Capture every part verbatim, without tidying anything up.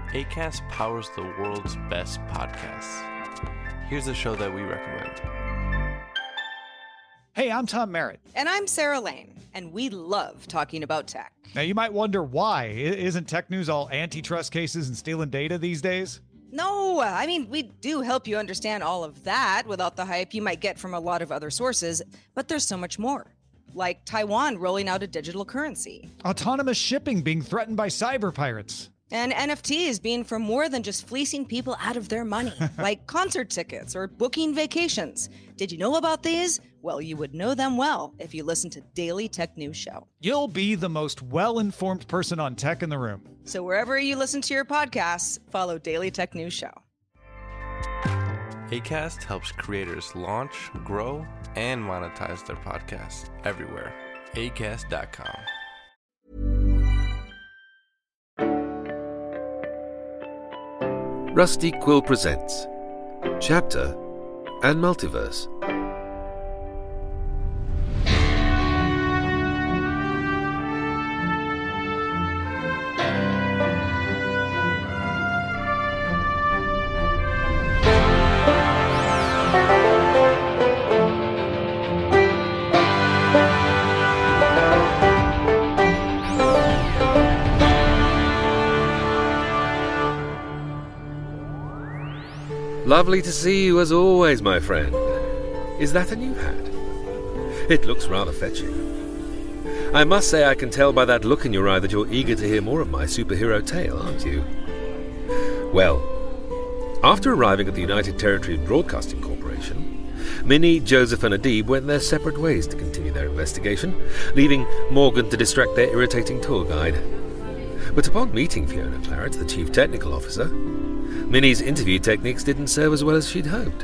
Acast powers the world's best podcasts. Here's a show that we recommend. Hey, I'm Tom Merritt. And I'm Sarah Lane, and we love talking about tech. Now, you might wonder why. I- Isn't tech news all antitrust cases and stealing data these days? No, I mean, we do help you understand all of that without the hype you might get from a lot of other sources, but there's so much more. Like Taiwan rolling out a digital currency. Autonomous shipping being threatened by cyber pirates. And N F Ts being for more than just fleecing people out of their money, like concert tickets or booking vacations. Did you know about these? Well, you would know them well if you listen to Daily Tech News Show. You'll be the most well-informed person on tech in the room. So wherever you listen to your podcasts, follow Daily Tech News Show. Acast helps creators launch, grow, and monetize their podcasts everywhere. acast dot com. Rusty Quill presents Chapter and Multiverse. Lovely to see you as always, my friend. Is that a new hat? It looks rather fetching. I must say I can tell by that look in your eye that you're eager to hear more of my superhero tale, aren't you? Well, after arriving at the United Territories Broadcasting Corporation, Minnie, Joseph and Adib went their separate ways to continue their investigation, leaving Morgan to distract their irritating tour guide. But upon meeting Fiona Claret, the Chief Technical Officer, Minnie's interview techniques didn't serve as well as she'd hoped.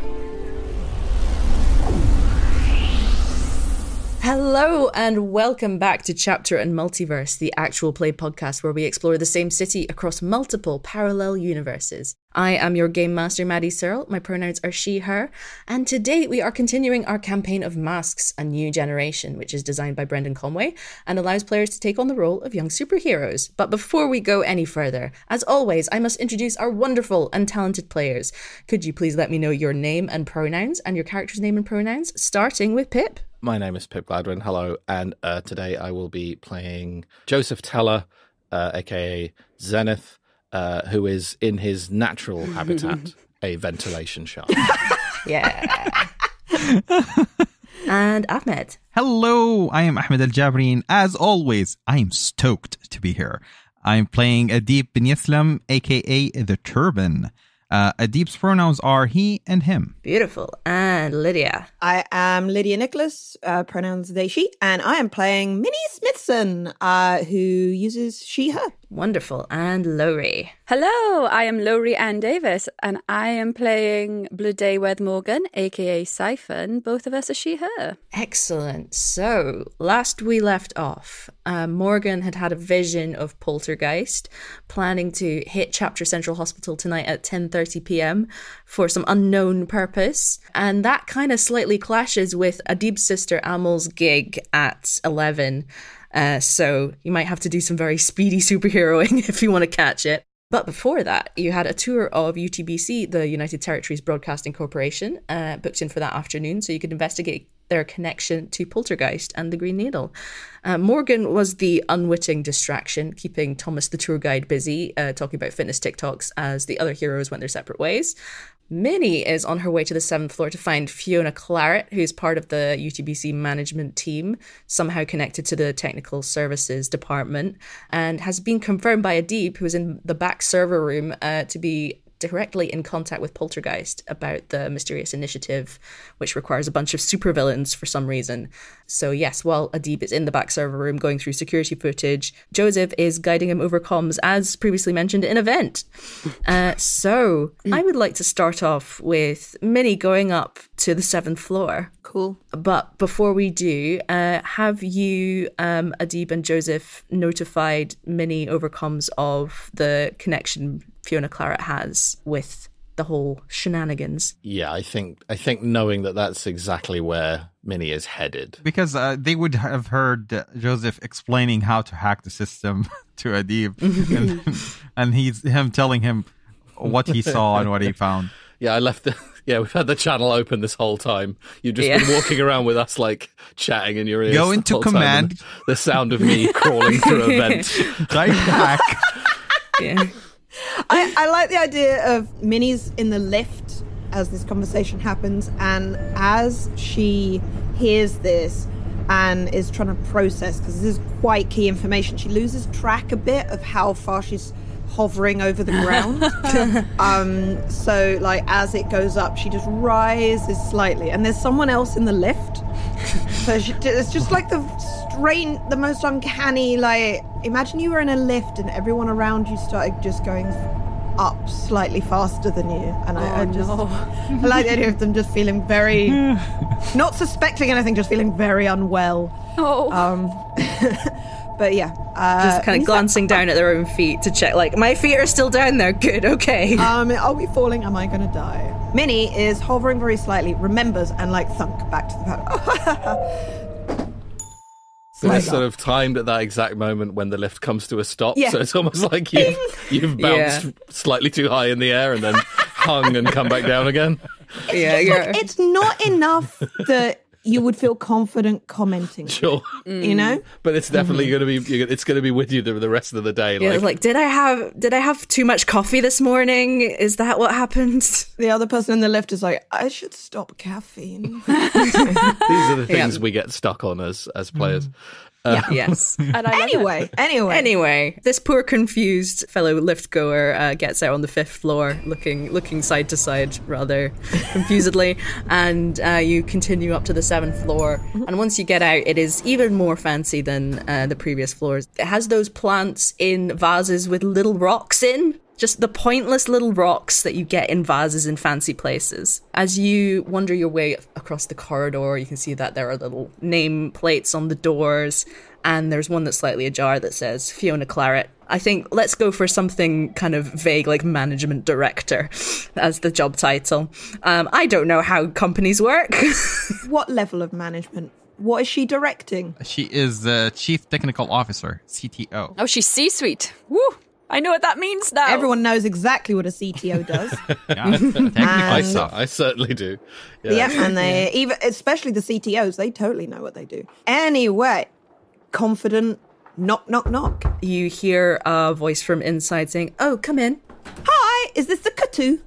Hello and welcome back to Chapter and Multiverse, the actual play podcast where we explore the same city across multiple parallel universes. I am your game master, Maddie Searle. My pronouns are she, her. And today we are continuing our campaign of Masks, A New Generation, which is designed by Brendan Conway and allows players to take on the role of young superheroes. But before we go any further, as always, I must introduce our wonderful and talented players. Could you please let me know your name and pronouns and your character's name and pronouns, starting with Pip? My name is Pip Gladwin. Hello, and uh, today I will be playing Joseph Teller, uh, aka Zenith, uh, who is in his natural habitat, a ventilation shaft. Yeah. And Ahmed. Hello, I am Ahmed Al-Jabrin. As always, I am stoked to be here. I'm playing Adib bin Yislam, aka The Turban. Uh, Adib's pronouns are he and him. Beautiful. And Lydia. I am Lydia Nicholas, uh, pronouns they, she, and I am playing Minnie Smithson, uh, who uses she, her. Wonderful. And Lowry. Hello, I am Lowry Ann Davis, and I am playing Blue Daywed Morgan, aka Siphon. Both of us are she, her. Excellent. So, last we left off, uh, Morgan had had a vision of Poltergeist, planning to hit Chapter Central Hospital tonight at ten thirty p.m. for some unknown purpose. And that kind of slightly clashes with Adib's sister Amal's gig at eleven. Uh, so you might have to do some very speedy superheroing if you want to catch it. But before that, you had a tour of U T B C, the United Territories Broadcasting Corporation, uh, booked in for that afternoon, so you could investigate their connection to Poltergeist and the Green Needle. Uh, Morgan was the unwitting distraction, keeping Thomas the tour guide busy, uh, talking about fitness TikToks as the other heroes went their separate ways. Minnie is on her way to the seventh floor to find Fiona Claret, who's part of the U T B C management team, somehow connected to the technical services department, and has been confirmed by Adib, who is in the back server room, uh, to be directly in contact with Poltergeist about the mysterious initiative, which requires a bunch of supervillains for some reason. So yes, while Adib is in the back server room going through security footage, Joseph is guiding him over comms, as previously mentioned, in a vent. Uh, so I would like to start off with Minnie going up to the seventh floor. Cool. But before we do, uh, have you, um, Adib and Joseph, notified Minnie over comms of the connection Fiona Claret has with the whole shenanigans? Yeah, I think I think knowing that that's exactly where Minnie is headed. Because uh, they would have heard uh, Joseph explaining how to hack the system to Adib. And and he's him telling him what he saw and what he found. Yeah, I left the. Yeah, we've had the channel open this whole time. You've just Yeah. been walking around with us, like, chatting in your ears. Go the into whole time, command. and The sound of me crawling through a vent. Dive back. Yeah. I, I like the idea of Minnie's in the lift as this conversation happens, and as she hears this and is trying to process, because this is quite key information, she loses track a bit of how far she's hovering over the ground. um, so, like, as it goes up, she just rises slightly, and there's someone else in the lift. So she, it's just like the strange, the most uncanny, like, imagine you were in a lift and everyone around you started just going up slightly faster than you. And I, Oh, I just, no. I like the idea of them just feeling very, not suspecting anything, just feeling very unwell. Oh. Um, but yeah. Uh, Just kind of Minnie's glancing down at their own feet to check, like, my feet are still down there. Good, okay. like, um, are we falling? Am I going to die? Minnie is hovering very slightly, remembers, and like thunk back to the pad. So it's sort of timed at that exact moment when the lift comes to a stop. Yeah. So it's almost like you've, you've bounced Yeah. slightly too high in the air and then hung and come back down again. yeah, It's, you're, like, it's not enough that you would feel confident commenting. Sure. You know? But it's definitely going to be, it's going to be with you the, the rest of the day. yeah, like, it's like, did I have did I have too much coffee this morning? Is that what happened? The other person in the lift is like, I should stop caffeine. these are the things Yeah. we get stuck on as, as players. Yes. And I love it. anyway, anyway. Anyway, this poor confused fellow lift goer uh, gets out on the fifth floor, looking looking side to side rather confusedly, and uh, you continue up to the seventh floor. And once you get out, it is even more fancy than uh, the previous floors. It has those plants in vases with little rocks in. Just the pointless little rocks that you get in vases in fancy places. As you wander your way across the corridor, you can see that there are little name plates on the doors, and there's one that's slightly ajar that says Fiona Claret. I think let's go for something kind of vague, like management director as the job title. Um, I don't know how companies work. What level of management? What is she directing? She is the Chief Technical Officer, C T O. Oh, she's C-suite. Woo! I know what that means now. Everyone knows exactly what a C T O does. Yeah, technically I, And- so. I certainly do. Yeah. Yeah, and they even, especially the C T Os, they totally know what they do. Anyway, confident, knock, knock, knock. You hear a voice from inside saying, "Oh, come in." Hi, is this the Katu?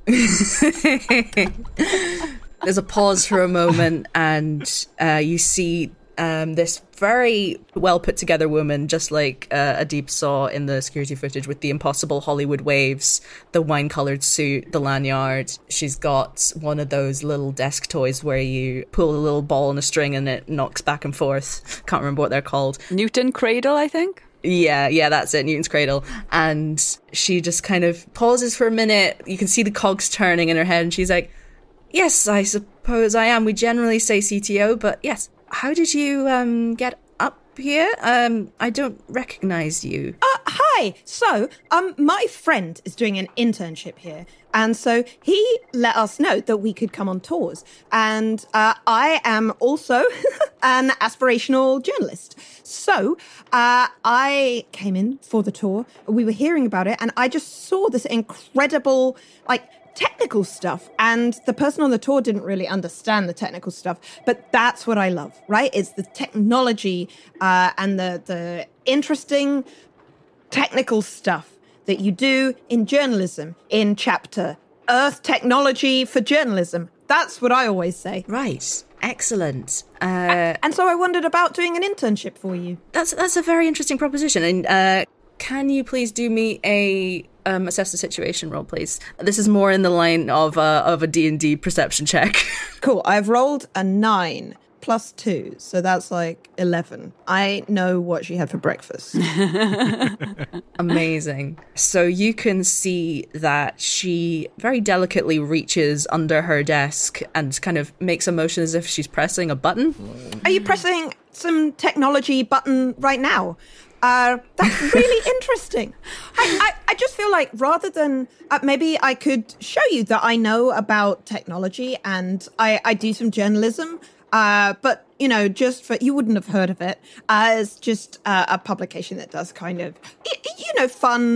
There's a pause for a moment, and uh, you see um, this very well put together woman, just like uh, Adib saw in the security footage, with the impossible Hollywood waves, the wine coloured suit, the lanyard. She's got one of those little desk toys where you pull a little ball on a string and it knocks back and forth. Can't remember what they're called. Newton Cradle, I think. Yeah, yeah, that's it, Newton's Cradle. And she just kind of pauses for a minute. You can see the cogs turning in her head, and she's like, "Yes, I suppose I am. We generally say C T O, but yes. How did you um get up here? Um, I don't recognize you." Uh, hi. So, um, my friend is doing an internship here, and so he let us know that we could come on tours. And uh, I am also an aspirational journalist. So, uh, I came in for the tour. We were hearing about it, and I just saw this incredible, like, technical stuff, and the person on the tour didn't really understand the technical stuff, but that's what I love, right? It's the technology uh, and the the interesting technical stuff that you do in journalism in chapter Earth Technology for Journalism. That's what I always say. Right. Excellent. Uh, And so I wondered about doing an internship for you. that's that's a very interesting proposition. And uh, can you please do me a um, assess the situation roll, please? This is more in the line of uh, of a D and D perception check. Cool. I've rolled a nine plus two, so that's like eleven. I know what she had for breakfast. Amazing. So you can see that she very delicately reaches under her desk and kind of makes a motion as if she's pressing a button. Are you pressing some technology button right now? Uh, that's really interesting. I, I, I just feel like rather than uh, maybe I could show you that I know about technology and I, I do some journalism. Uh, but, you know, just for, you wouldn't have heard of it, uh, it's just uh, a publication that does kind of, y- you know, fun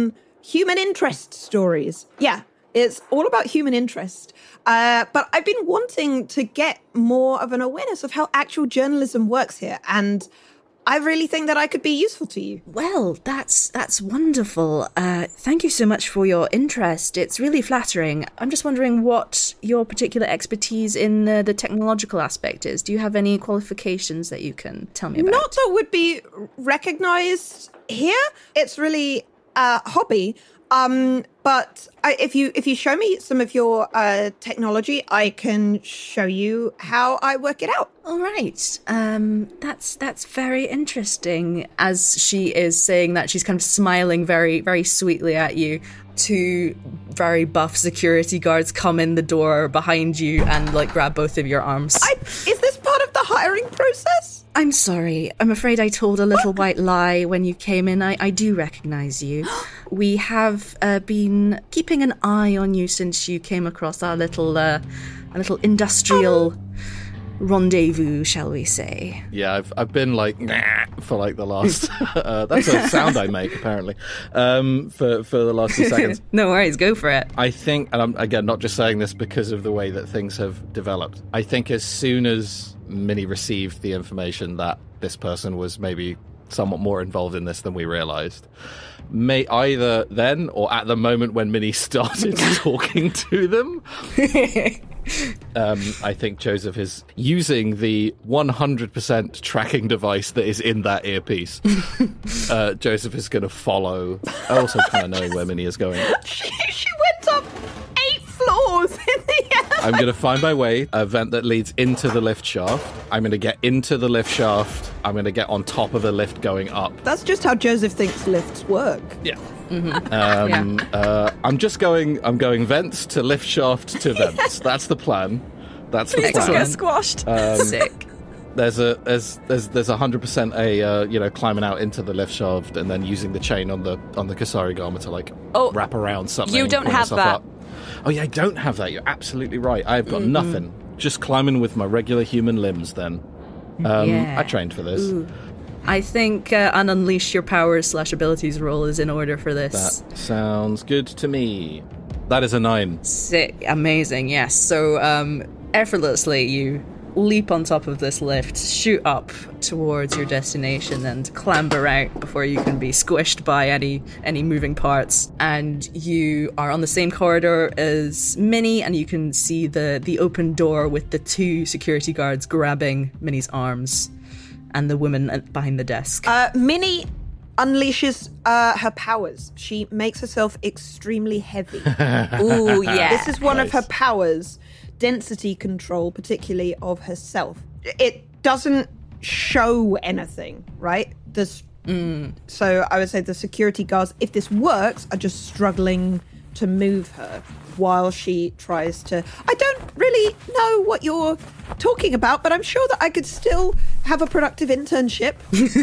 human interest stories. Yeah, it's all about human interest. Uh, but I've been wanting to get more of an awareness of how actual journalism works here. And I really think that I could be useful to you. Well, that's that's wonderful. Uh, thank you so much for your interest. It's really flattering. I'm just wondering what your particular expertise in uh, the technological aspect is. Do you have any qualifications that you can tell me about? Not that would be recognized here. It's really a hobby. Um, but I, if you if you show me some of your uh, technology, I can show you how I work it out. All right. Um, that's that's very interesting. As she is saying that, she's kind of smiling very very sweetly at you. Two very buff security guards come in the door behind you and like grab both of your arms. I, is this part of the hiring process? I'm sorry. I'm afraid I told a little white lie when you came in. I, I do recognize you. We have uh, been keeping an eye on you since you came across our little, uh, our little industrial um, rendezvous, shall we say? Yeah, I've I've been like nah, for like the last. uh, that's a sound I make apparently. Um, for for the last few seconds. No worries, go for it. I think, and I'm again not just saying this because of the way that things have developed. I think as soon as Minnie received the information that this person was maybe somewhat more involved in this than we realized, may either then or at the moment when Minnie started talking to them, um, I think Joseph is using the one hundred percent tracking device that is in that earpiece. uh, Joseph is going to follow, also kind of knowing where Minnie is going. She, she went up eight floors in the air. I'm going to find my way, a vent that leads into the lift shaft. I'm going to get into the lift shaft. I'm going to get on top of the lift going up. That's just how Joseph thinks lifts work. Yeah. Mm-hmm. Um, yeah. Uh, I'm just going, I'm going vents to lift shaft to vents. That's the plan. That's the Please plan. Don't get squashed. Um, Sick. There's a there's there's there's a hundred percent a uh, you know climbing out into the lift shaft and then using the chain on the on the Kasari Garma to like oh, wrap around something. You don't have that. Up. Oh yeah, I don't have that. You're absolutely right. I've got mm-hmm. nothing. Just climbing with my regular human limbs. Then um, yeah. I trained for this. Ooh. I think uh, an unleash your powers slash abilities roll is in order for this. That sounds good to me. That is a nine. Sick, amazing. Yes. So um, effortlessly you leap on top of this lift, shoot up towards your destination and clamber out before you can be squished by any any moving parts. And you are on the same corridor as Minnie, and you can see the the open door with the two security guards grabbing Minnie's arms and the woman behind the desk. Uh, Minnie unleashes uh, her powers. She makes herself extremely heavy. Ooh, yeah. This is one nice. of her powers. Density control, particularly of herself. It doesn't show anything, right? This, mm. So I would say the security guards, if this works, are just struggling to move her while she tries to... I don't really know what you're talking about, but I'm sure that I could still have a productive internship.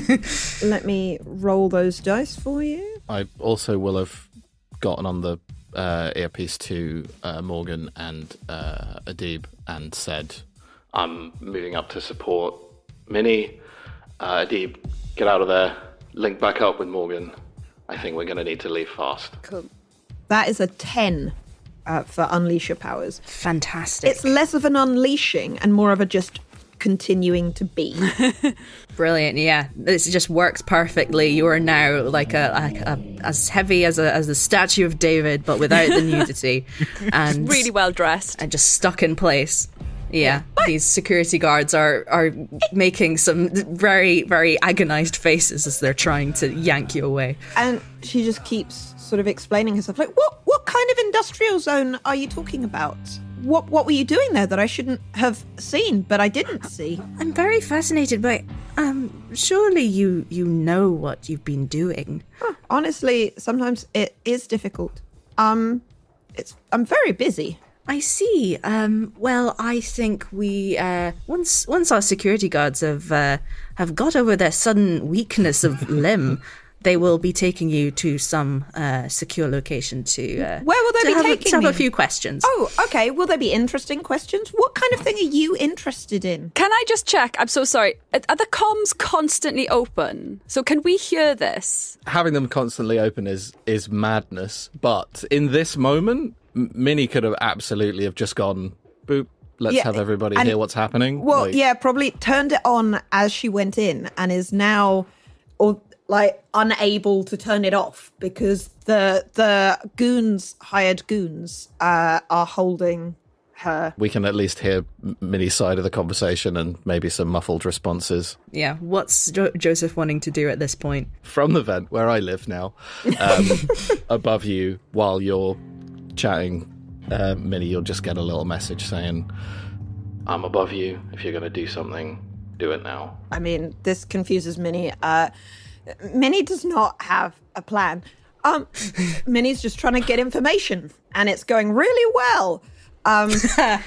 Let me roll those dice for you. I also will have gotten on the Uh, earpiece to uh, Morgan and uh, Adib and said, I'm moving up to support Minnie. Uh, Adib, get out of there. Link back up with Morgan. I think we're going to need to leave fast. Cool. That is a ten uh, for unleash your powers. Fantastic. It's less of an unleashing and more of a just continuing to be. Brilliant. Yeah, this just works perfectly. You are now like a, like a as heavy as a as the statue of David, but without the nudity, and really well dressed and just stuck in place. Yeah, these security guards are are making some very very agonized faces as they're trying to yank you away. And she just keeps sort of explaining herself, like, what what kind of industrial zone are you talking about? What what were you doing there that I shouldn't have seen, but I didn't see? I'm very fascinated by. Um, surely you you know what you've been doing. Huh. Honestly, sometimes it is difficult. Um, it's I'm very busy. I see. Um, well, I think we uh, once once our security guards have uh, have got over their sudden weakness of limb, they will be taking you to some uh, secure location to. Uh, Where will they to be have, taking to have me? a few questions. Oh, okay. Will there be interesting questions? What kind of thing are you interested in? Can I just check? I'm so sorry. Are are the comms constantly open? So can we hear this? Having them constantly open is is madness. But in this moment, M- Minnie could have absolutely have just gone, boop, let's Yeah, have everybody and- hear what's happening. Well, Like, yeah, probably turned it on as she went in and is now or like unable to turn it off because the the goons, hired goons, uh, are holding her. We can at least hear M- Minnie's side of the conversation and maybe some muffled responses. Yeah, what's jo- Joseph wanting to do at this point? From the vent where I live now, um, above you, while you're chatting, uh, Minnie, you'll just get a little message saying, I'm above you. If you're going to do something, do it now. I mean, this confuses Minnie. Uh, Minnie does not have a plan. Um, Minnie's just trying to get information, and it's going really well. Um, so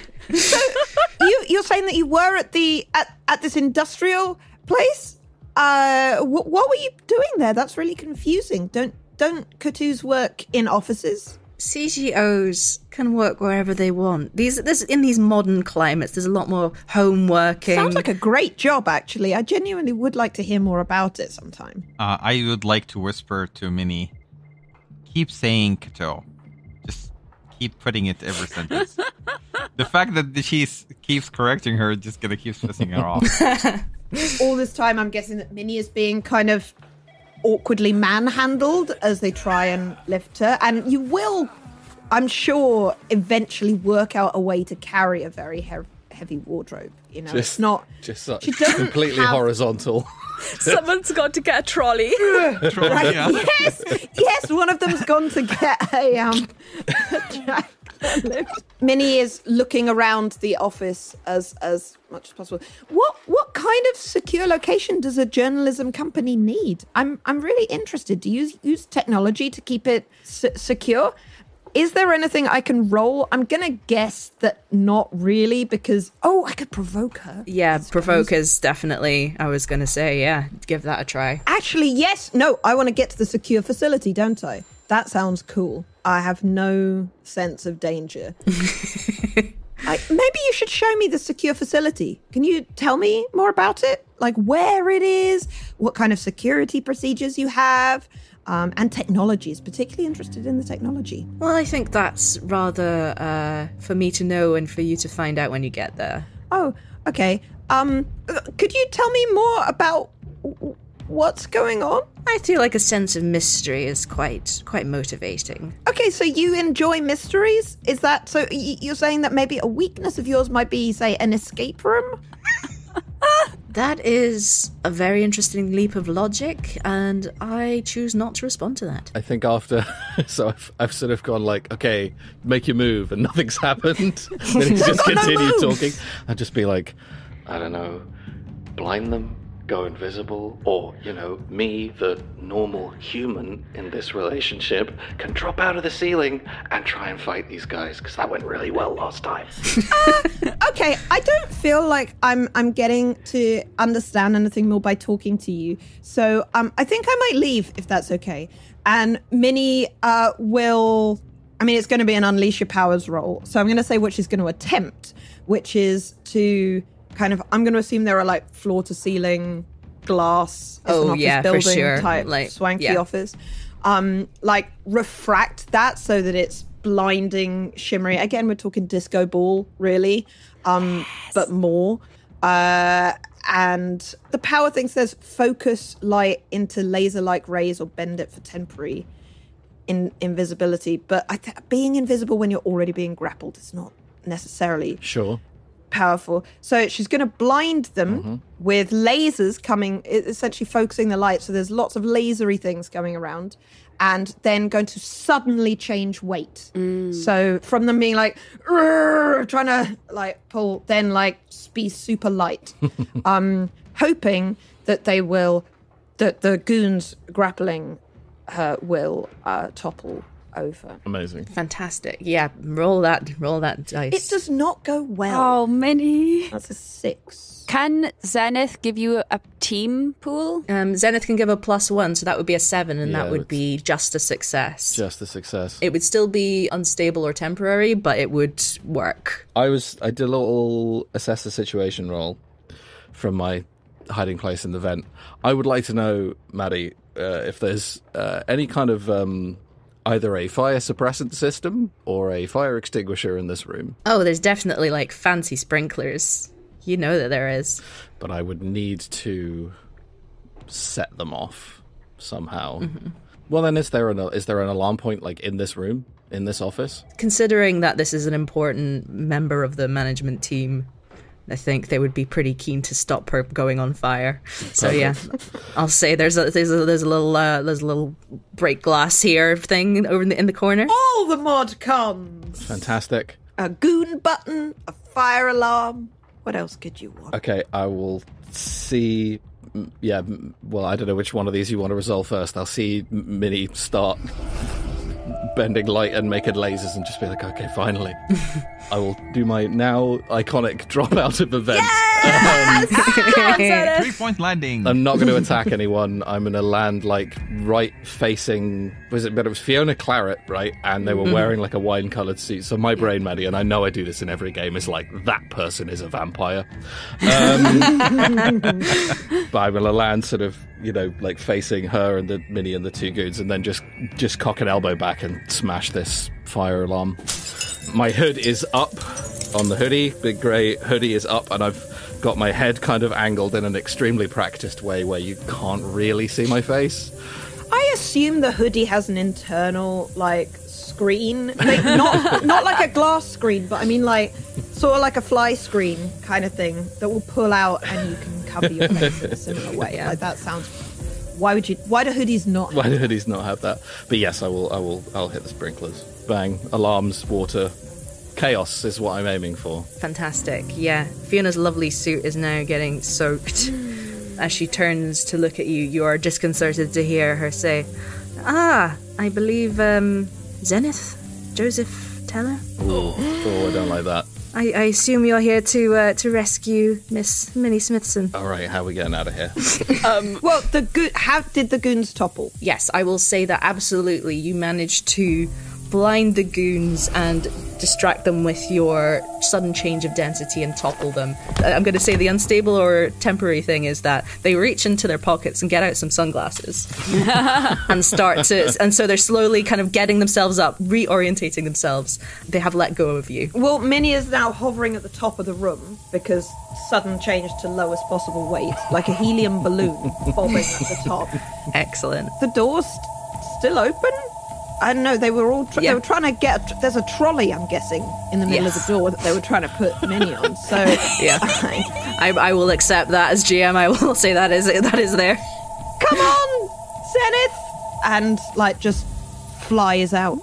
you, you're saying that you were at the at, at this industrial place? Uh, wh- what were you doing there? That's really confusing. Don't don't Kutus work in offices? C G Os can work wherever they want. These, this in these modern climates, there's a lot more home working. Sounds like a great job, actually. I genuinely would like to hear more about it sometime. Uh, I would like to whisper to Minnie, keep saying Kato. Just keep putting it every sentence. The fact that she keeps correcting her just gonna keep pissing her off. All this time, I'm guessing that Minnie is being kind of awkwardly manhandled as they try and lift her. And you will, I'm sure, eventually work out a way to carry a very he- heavy wardrobe. You know, Just, it's not... just like she doesn't completely have- horizontal. Someone's got to get a trolley. Right? Yeah. Yes, yes, one of them's gone to get a um a jack lift. Minnie is looking around the office as as much as possible. What what kind of secure location does a journalism company need? I'm I'm really interested. Do you use technology to keep it s- secure? Is there anything I can roll? I'm gonna guess that not really, because oh, I could provoke her. Yeah, provoke is definitely, I was going to say, yeah, give that a try. Actually, yes. No, I want to get to the secure facility, don't I? That sounds cool. I have no sense of danger. I, maybe you should show me the secure facility. Can you tell me more about it? Like where it is, what kind of security procedures you have, um, and technologies. Particularly interested in the technology. Well, I think that's rather uh, for me to know and for you to find out when you get there. Oh, okay. Um, could you tell me more about w- what's going on? I feel like a sense of mystery is quite quite motivating. Okay, so you enjoy mysteries? Is that so? Y- you're saying that maybe a weakness of yours might be, say, an escape room? That is a very interesting leap of logic, and I choose not to respond to that. I think after, so I've, I've sort of gone like, okay, make your move, and nothing's happened. Then he's just continue talking. I'd just be like, I don't know, blind them, go invisible, or, you know, me, the normal human in this relationship, can drop out of the ceiling and try and fight these guys, because that went really well last time. uh, okay, I don't feel like I'm I'm getting to understand anything more by talking to you. So um, I think I might leave if that's okay. And Minnie uh, will. I mean, it's going to be an unleash your powers roll. So I'm going to say what she's going to attempt, which is to kind of. I'm going to assume there are like floor to ceiling glass. It's Oh, an office yeah, for building sure. Type Like, swanky yeah. office. Um, like refract that so that it's blinding, shimmery. Again, we're talking disco ball, really, um, yes. but more. Uh, and the power thing says focus light into laser-like rays or bend it for temporary in invisibility. But I th- being invisible when you're already being grappled is not necessarily Sure. powerful. So she's going to blind them mm-hmm. with lasers coming, essentially focusing the light. So there's lots of lasery things going around, and then going to suddenly change weight. Mm. So from them being like trying to like pull, then like be super light, um, hoping that they will, that the goons grappling her will uh, topple over. Amazing. Fantastic. Yeah, roll that roll that dice. It does not go well. Oh, Minnie. That's a six. Can Zenith give you a team pool? Um, Zenith can give a plus one, so that would be a seven, and Yeah, that would it's- be just a success. Just a success. It would still be unstable or temporary, but it would work. I was I did a little assess the situation roll from my hiding place in the vent. I would like to know, Maddie, uh, if there's uh, any kind of um, either a fire suppressant system or a fire extinguisher in this room. Oh, there's definitely like fancy sprinklers. You know that there is. But I would need to set them off somehow. Mm-hmm. Well, then, is there an is there an alarm point like in this room, in this office? Considering that this is an important member of the management team, I think they would be pretty keen to stop her going on fire. So yeah, I'll say there's a there's a there's a little uh, there's a little break glass here thing over in the, in the corner. All the mod cons. Fantastic. A goon button, a fire alarm. What else could you want? Okay, I will see. m- Yeah, m- well, I don't know which one of these you want to resolve first. I'll see M- Minnie start bending light and making lasers and just be like, okay, finally. I will do my now iconic drop out of the vent. Um, Three point landing. I'm not going to attack anyone. I'm going to land like right facing. Was it? But it was Fiona Claret, right? And they were wearing like a wine-coloured suit. So my brain, Maddie, and I know I do this in every game, is like that person is a vampire. Um, but I'm going to land sort of, you know, like facing her and the Minnie and the two goons, and then just just cock an elbow back and smash this fire alarm. My hood is up on the hoodie. Big grey hoodie is up, and I've got my head kind of angled in an extremely practiced way where you can't really see my face. I assume the hoodie has an internal like screen, like not not like a glass screen, but I mean like sort of like a fly screen kind of thing that will pull out and you can cover your face in a similar way. Like that sounds. Why would you? Why do hoodies not? Why do hoodies not have that? But yes, I will. I will. I'll hit the sprinklers. Bang! Alarms, water, chaos is what I'm aiming for. Fantastic. Yeah, Fiona's lovely suit is now getting soaked. As she turns to look at you, you are disconcerted to hear her say, "Ah, I believe um, Zenith, Joseph Teller. Oh, oh, I don't like that. I, I assume you're here to uh, to rescue Miss Minnie Smithson." All right, how are we getting out of here? Well, the go- how did the goons topple? Yes, I will say that absolutely you managed to blind the goons and distract them with your sudden change of density and topple them. I'm going to say the unstable or temporary thing is that they reach into their pockets and get out some sunglasses and start to, and so they're slowly kind of getting themselves up, reorientating themselves. They have let go of you. Well, Minnie is now hovering at the top of the room because sudden change to lowest possible weight, like a helium balloon bobbing at the top. Excellent. The door's st- still open? I don't know. They were all tr- Yeah. they were trying to get. A tr- there's a trolley, I'm guessing, in the middle Yes. of the door that they were trying to put Minnie on. So Yeah. I- I, I will accept that as G M. I will say that is that is there. come on, Zenith, and like just flies out.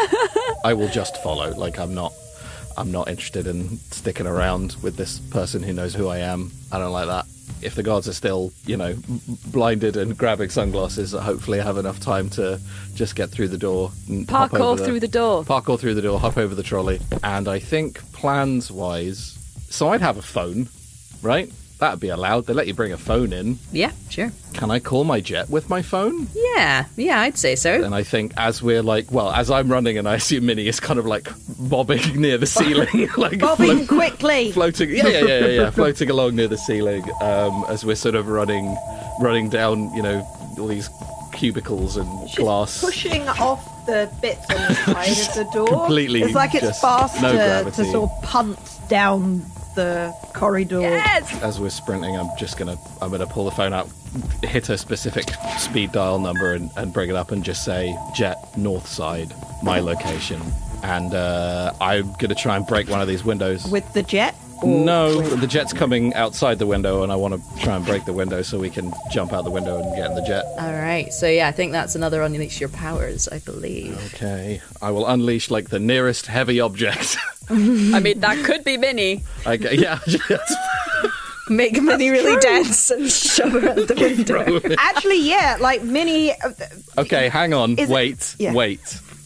I will just follow. Like I'm not. I'm not interested in sticking around with this person who knows who I am. I don't like that. If the guards are still, you know, blinded and grabbing sunglasses, hopefully I have enough time to just get through the door. And hop Parkour over through the door. Parkour through the door, hop over the trolley. And I think plans-wise... So I'd have a phone, right? That'd be allowed. They let you bring a phone in. Yeah, sure. Can I call my jet with my phone? Yeah, yeah, I'd say so. And I think as we're like, well, as I'm running and I assume Minnie is kind of like bobbing near the ceiling. like Bobbing float- quickly. Floating, yeah, yeah, yeah, yeah, yeah, floating along near the ceiling um, as we're sort of running, running down, you know, all these cubicles and She's glass. pushing off the bits on the side of the door. Completely It's like it's just fast no to, gravity. to sort of punt down the corridor. Yes! As we're sprinting, I'm just gonna, I'm gonna pull the phone out, hit a specific speed dial number, and, and bring it up, and just say jet north side, my location, and uh, I'm gonna try and break one of these windows. With the jet? Or No, with- the jet's coming outside the window, and I want to try and break the window so we can jump out the window and get in the jet. All right, so yeah, I think that's another unleash your powers, I believe. Okay, I will unleash like the nearest heavy object. I mean, that could be Minnie. Okay, yeah, just Make Minnie really dense and shove her out the window. throw it. Actually, yeah, like Minnie. uh, Okay, hang on, Is it- wait, yeah. wait.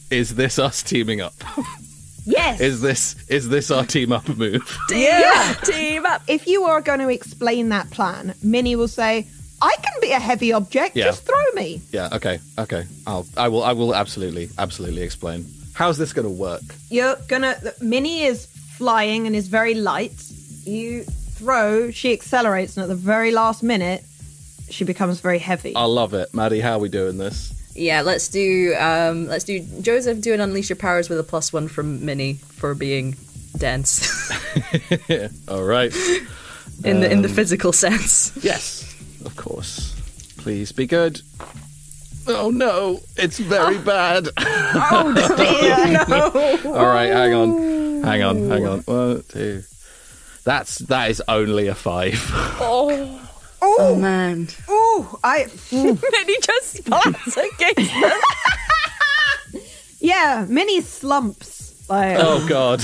is this us teaming up? Yes. Is this is this our team up move? Yeah. Team up. If you are going to explain that plan, Minnie will say, I can be a heavy object, Yeah. just throw me. Yeah, okay, okay. I'll I will I will absolutely, absolutely explain. How's this gonna work? You're gonna. Minnie is flying and is very light. You throw, she accelerates, and at the very last minute, she becomes very heavy. I love it. Maddie, how are we doing this? Yeah, let's do um let's do Joseph do an unleash your powers with a plus one from Minnie for being dense. All right. in the in the Um, physical sense. Yes, of course. Please be good. Oh no, it's very bad. Oh dear. No. All right, hang on, hang on, hang on. One, two. That's that is only a five. Oh, Oh man. Ooh, I. Ooh. Minnie just splats against them. Yeah, Minnie slumps. Like, Oh god.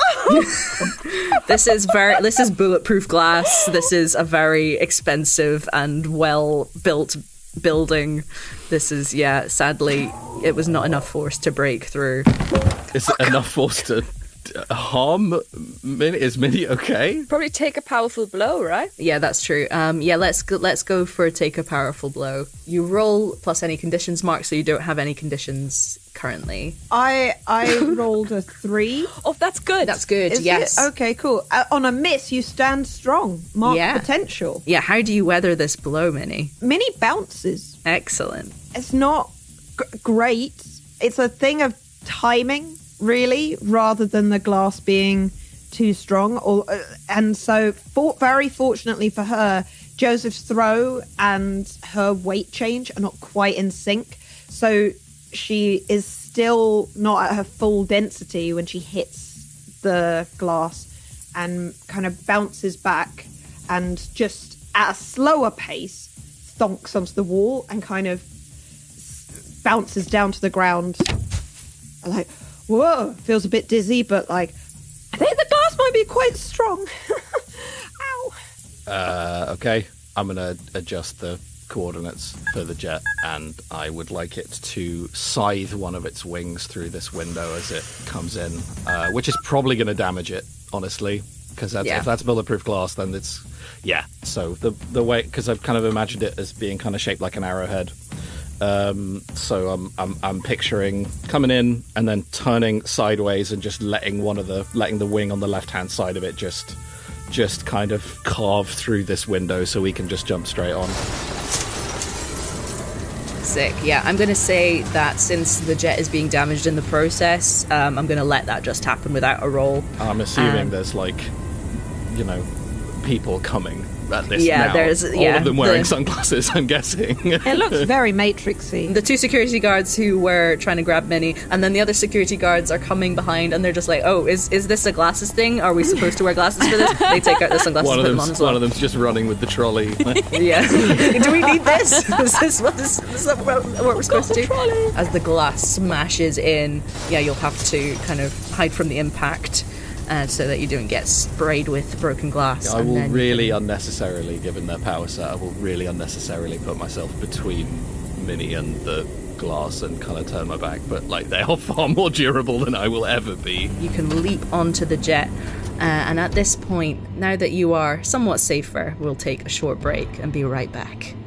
This is very this is bulletproof glass. This is a very expensive and well built building. This is yeah, sadly it was not enough force to break through. Is it enough force to uh, harm Minnie? Is Minnie okay? Probably take a powerful blow, right? Yeah, that's true. Um yeah, let's go, let's go for take a powerful blow. You roll plus any conditions mark, so you don't have any conditions currently. I I rolled a three. Oh, that's good. That's good. Is yes. it? Okay, cool. Uh, on a miss, you stand strong. Mark Yeah. potential. Yeah, how do you weather this blow, Minnie? Minnie bounces. Excellent. It's not g- great. It's a thing of timing, really, rather than the glass being too strong. Or uh, and so, for, very fortunately for her, Joseph's throw and her weight change are not quite in sync. So she is still not at her full density when she hits the glass and kind of bounces back and just at a slower pace thonks onto the wall and kind of bounces down to the ground. Like, whoa, feels a bit dizzy, but like, I think the glass might be quite strong. Ow. Uh, okay, I'm gonna adjust the coordinates for the jet, and I would like it to scythe one of its wings through this window as it comes in, uh, which is probably going to damage it, honestly, because Yeah. if that's bulletproof glass, then it's yeah. So the the way, because I've kind of imagined it as being kind of shaped like an arrowhead. Um, so I'm I'm I'm picturing coming in and then turning sideways and just letting one of the letting the wing on the left hand side of it just just kind of carve through this window so we can just jump straight on. Sick. Yeah, I'm going to say that since the jet is being damaged in the process, um, I'm going to let that just happen without a roll. I'm assuming Um, there's like, you know, people coming at this Yeah, now. there's- all yeah, of them wearing the- sunglasses, I'm guessing. It looks very Matrixy. The two security guards who were trying to grab Minnie, and then the other security guards are coming behind, and they're just like, "Oh, is is this a glasses thing? Are we supposed to wear glasses for this?" They take out the sunglasses one and of put them them's on as well. one of them's just running with the trolley. Yeah. Do we need this? Is this what this is that what what we're supposed to do? As the glass smashes in, yeah, you'll have to kind of hide from the impact, uh, so that you don't get sprayed with broken glass. I and will then- really unnecessarily, given their power set, I will really unnecessarily put myself between Minnie and the glass and kind of turn my back. But like, they are far more durable than I will ever be. You can leap onto the jet, uh, and at this point, now that you are somewhat safer, we'll take a short break and be right back.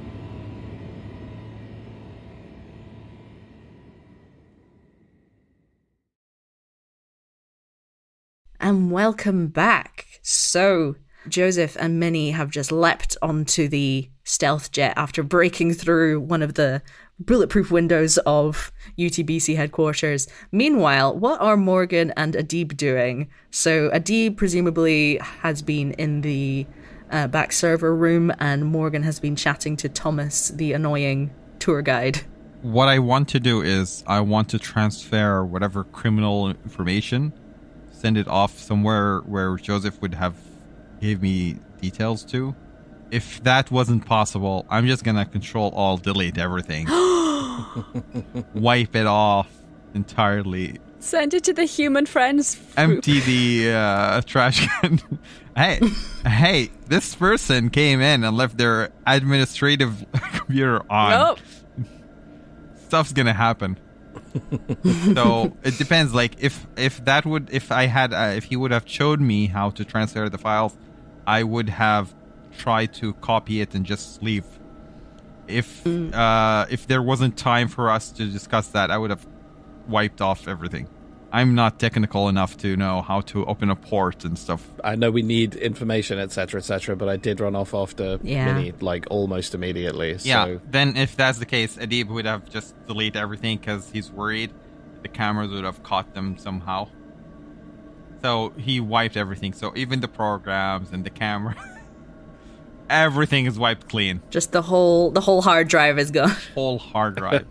And welcome back. So, Joseph and Minnie have just leapt onto the stealth jet after breaking through one of the bulletproof windows of U T B C headquarters. Meanwhile, what are Morgan and Adib doing? So, Adib presumably has been in the uh, back server room, and Morgan has been chatting to Thomas, the annoying tour guide. What I want to do is I want to transfer whatever criminal information, send it off somewhere where Joseph would have gave me details to. If that wasn't possible, I'm just gonna control all, delete everything, wipe it off entirely, Send it to the human friends group. empty the uh, trash can. Hey, hey, this person came in and left their administrative computer on. Nope. Stuff's gonna happen. So it depends. Like if if that would if I had uh, if he would have showed me how to transfer the files, I would have tried to copy it and just leave. If uh, if there wasn't time for us to discuss that, I would have wiped off everything. I'm not technical enough to know how to open a port and stuff. I know we need information, et cetera, et cetera, but I did run off after Yeah. Minnie, like, almost immediately. So. Yeah, then if that's the case, Adib would have just deleted everything because he's worried the cameras would have caught them somehow. So he wiped everything. So even the programs and the camera, everything is wiped clean. Just the whole the whole hard drive is gone. Whole hard drive.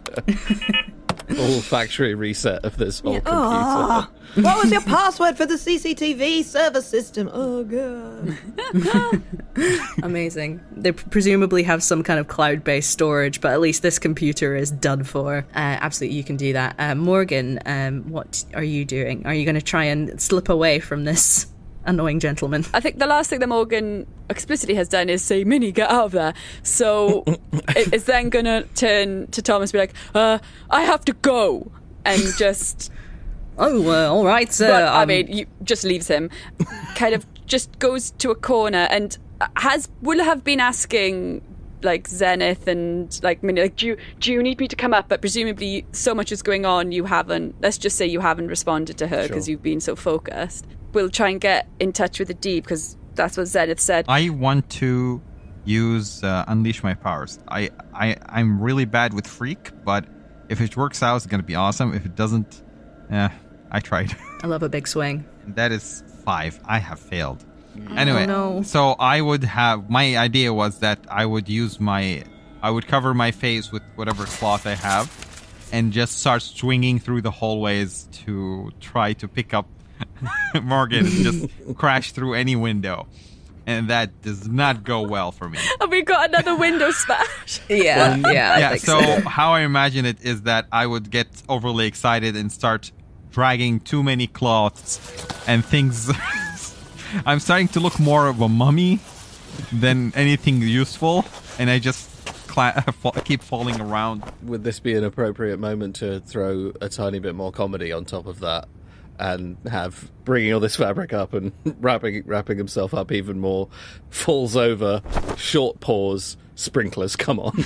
Full factory reset of this whole computer. Ah, what was your password for the C C T V server system? Oh, God. Amazing. They presumably have some kind of cloud-based storage, but at least this computer is done for. Uh, absolutely, you can do that. Uh, Morgan, um, what are you doing? Are you going to try and slip away from this annoying gentleman? I think the last thing that Morgan explicitly has done is say, Minnie, get out of there. So it, it's then going to turn to Thomas and be like, uh, I have to go. And just... Oh, well, all right, sir. But, I um, mean, you just leaves him. Kind of just goes to a corner and has will have been asking like Zenith and like Minnie, like, do you, do you need me to come up? But presumably so much is going on, you haven't, let's just say you haven't responded to her because Sure. you've been so focused. We'll try and get in touch with Adib because that's what Zenith said. I want to use uh, Unleash My Powers. I, I, I'm really bad with Freak, but if it works out, it's going to be awesome. If it doesn't, eh, I tried. I love a big swing. And that is five. I have failed. Anyway, Oh, no. so I would have, my idea was that I would use my, I would cover my face with whatever cloth I have and just start swinging through the hallways to try to pick up Morgan and just crash through any window. And that does not go well for me. Have we got another window smash? Yeah, yeah, I yeah, think so, so. how I imagine it is that I would get overly excited and start dragging too many cloths and things. I'm starting to look more of a mummy than anything useful, and I just cla- keep falling around. Would this be an appropriate moment to throw a tiny bit more comedy on top of that and have bringing all this fabric up and wrapping wrapping himself up even more, falls over, short pause, sprinklers come on.